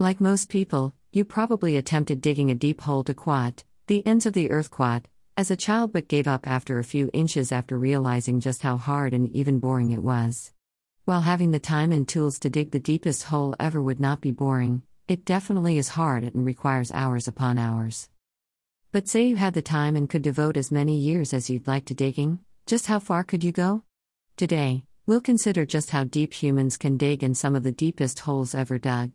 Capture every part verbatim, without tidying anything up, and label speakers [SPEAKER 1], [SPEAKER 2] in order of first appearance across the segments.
[SPEAKER 1] Like most people, you probably attempted digging a deep hole to quat, the ends of the earth quat, as a child but gave up after a few inches after realizing just how hard and even boring it was. While having the time and tools to dig the deepest hole ever would not be boring, it definitely is hard and requires hours upon hours. But say you had the time and could devote as many years as you'd like to digging, just how far could you go? Today, we'll consider just how deep humans can dig in some of the deepest holes ever dug.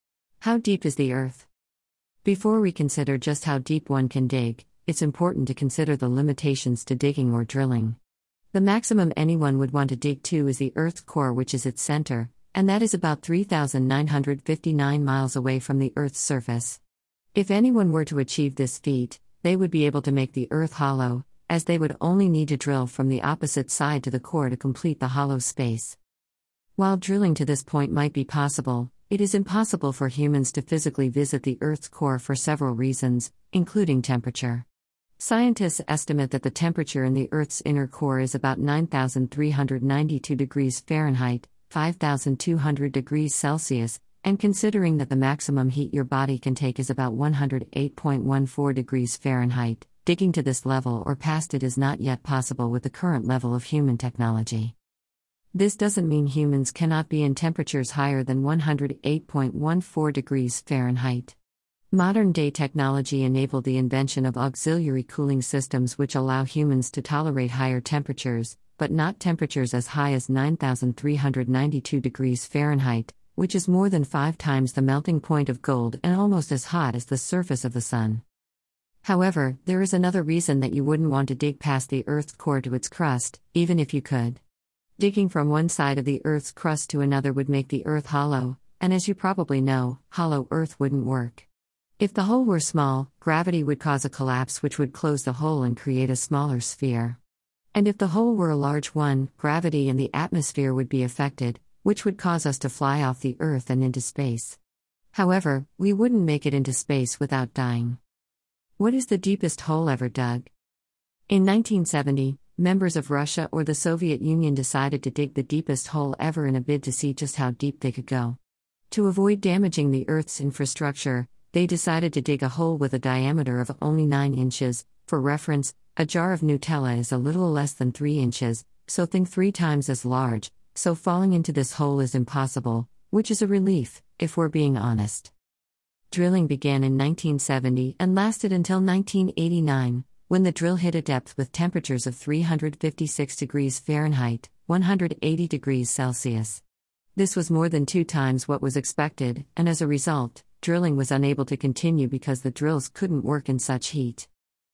[SPEAKER 1] How deep is the Earth? Before we consider just how deep one can dig, it's important to consider the limitations to digging or drilling. The maximum anyone would want to dig to is the Earth's core, which is its center, and that is about three thousand nine hundred fifty-nine miles away from the Earth's surface. If anyone were to achieve this feat, they would be able to make the Earth hollow, as they would only need to drill from the opposite side to the core to complete the hollow space. While drilling to this point might be possible, it is impossible for humans to physically visit the Earth's core for several reasons, including temperature. Scientists estimate that the temperature in the Earth's inner core is about nine thousand three hundred ninety-two degrees Fahrenheit, five thousand two hundred degrees Celsius, and considering that the maximum heat your body can take is about one hundred eight point one four degrees Fahrenheit, digging to this level or past it is not yet possible with the current level of human technology. This doesn't mean humans cannot be in temperatures higher than one hundred eight point one four degrees Fahrenheit. Modern-day technology enabled the invention of auxiliary cooling systems which allow humans to tolerate higher temperatures, but not temperatures as high as nine thousand three hundred ninety-two degrees Fahrenheit, which is more than five times the melting point of gold and almost as hot as the surface of the sun. However, there is another reason that you wouldn't want to dig past the Earth's core to its crust, even if you could. Digging from one side of the Earth's crust to another would make the Earth hollow, and as you probably know, hollow Earth wouldn't work. If the hole were small, gravity would cause a collapse which would close the hole and create a smaller sphere. And if the hole were a large one, gravity and the atmosphere would be affected, which would cause us to fly off the Earth and into space. However, we wouldn't make it into space without dying. What is the deepest hole ever dug? In nineteen seventy, members of Russia or the Soviet Union decided to dig the deepest hole ever in a bid to see just how deep they could go. To avoid damaging the Earth's infrastructure, they decided to dig a hole with a diameter of only nine inches. For reference, a jar of Nutella is a little less than three inches, so think three times as large, so falling into this hole is impossible, which is a relief, if we're being honest. Drilling began in nineteen seventy and lasted until nineteen eighty-nine, when the drill hit a depth with temperatures of three hundred fifty-six degrees Fahrenheit, one hundred eighty degrees Celsius. This was more than two times what was expected, and as a result, drilling was unable to continue because the drills couldn't work in such heat.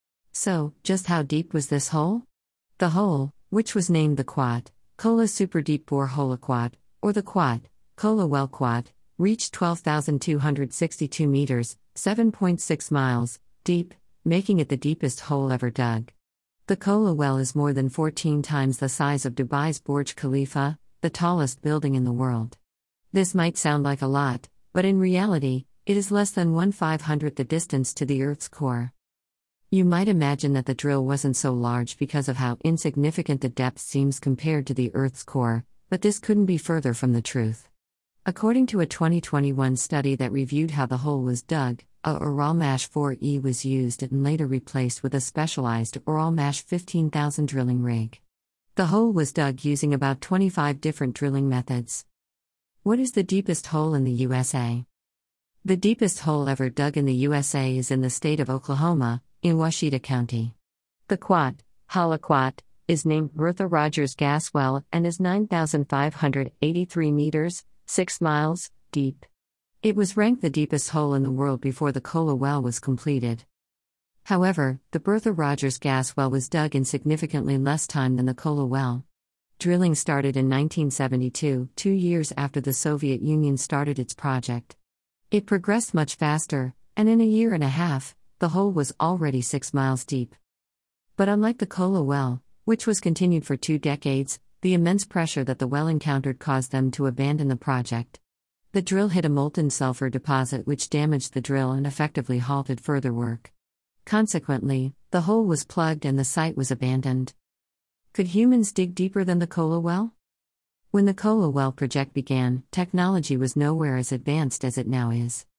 [SPEAKER 1] So, just how deep was this hole? The hole, which was named the Quat, Kola Super Deep Bore Hole Quat, or the Quat, Kola Well Quat, reached twelve thousand two hundred sixty-two meters, seven point six miles, deep, making it the deepest hole ever dug. The Kola Well is more than fourteen times the size of Dubai's Burj Khalifa, the tallest building in the world. This might sound like a lot, but in reality, it is less than one five hundredth the distance to the Earth's core. You might imagine that the drill wasn't so large because of how insignificant the depth seems compared to the Earth's core, but this couldn't be further from the truth. According to a twenty twenty-one study that reviewed how the hole was dug, a Uralmash four E was used and later replaced with a specialized Uralmash fifteen thousand drilling rig. The hole was dug using about twenty-five different drilling methods. What is the deepest hole in the U S A? The deepest hole ever dug in the U S A is in the state of Oklahoma, in Washita County. The Quat, Hala Quat, is named Bertha Rogers Gas Well and is nine thousand five hundred eighty-three meters, six miles, deep. It was ranked the deepest hole in the world before the Kola Well was completed. However, the Bertha Rogers Gas Well was dug in significantly less time than the Kola Well. Drilling started in nineteen seventy-two, two years after the Soviet Union started its project. It progressed much faster, and in a year and a half, the hole was already six miles deep. But unlike the Kola Well, which was continued for two decades, the immense pressure that the well encountered caused them to abandon the project. The drill hit a molten sulfur deposit which damaged the drill and effectively halted further work. Consequently, the hole was plugged and the site was abandoned. Could humans dig deeper than the Kola Well? When the Kola Well project began, technology was nowhere as advanced as it now is.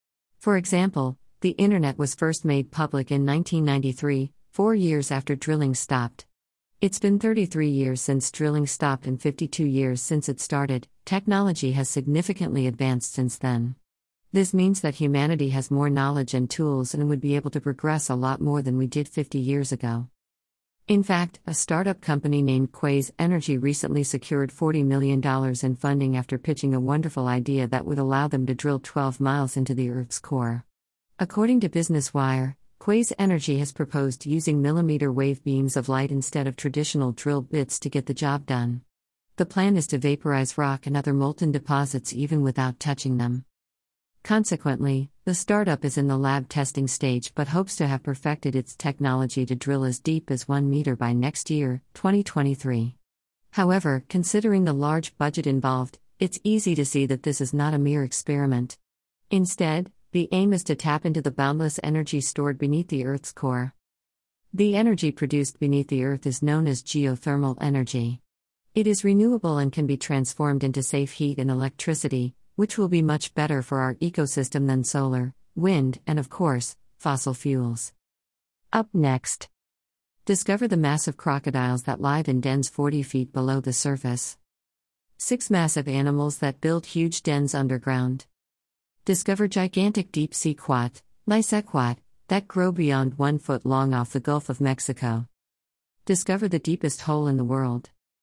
[SPEAKER 1] For example, the Internet was first made public in nineteen ninety-three, four years after drilling stopped. It's been thirty-three years since drilling stopped and fifty-two years since it started. Technology has significantly advanced since then. This means that humanity has more knowledge and tools and would be able to progress a lot more than we did fifty years ago. In fact, a startup company named Quaise Energy recently secured forty million dollars in funding after pitching a wonderful idea that would allow them to drill twelve miles into the Earth's core. According to Business Wire, Quaise Energy has proposed using millimeter wave beams of light instead of traditional drill bits to get the job done. The plan is to vaporize rock and other molten deposits even without touching them. Consequently, the startup is in the lab testing stage but hopes to have perfected its technology to drill as deep as one meter by next year, twenty twenty-three. However, considering the large budget involved, it's easy to see that this is not a mere experiment. Instead, the aim is to tap into the boundless energy stored beneath the Earth's core. The energy produced beneath the Earth is known as geothermal energy. It is renewable and can be transformed into safe heat and electricity, which will be much better for our ecosystem than solar, wind, and of course, fossil fuels. Up next, discover the massive crocodiles that live in dens forty feet below the surface. Six massive animals that build huge dens underground. Discover gigantic deep-sea quat, Lysequat, that grow beyond one foot long off the Gulf of Mexico. Discover the deepest hole in the world.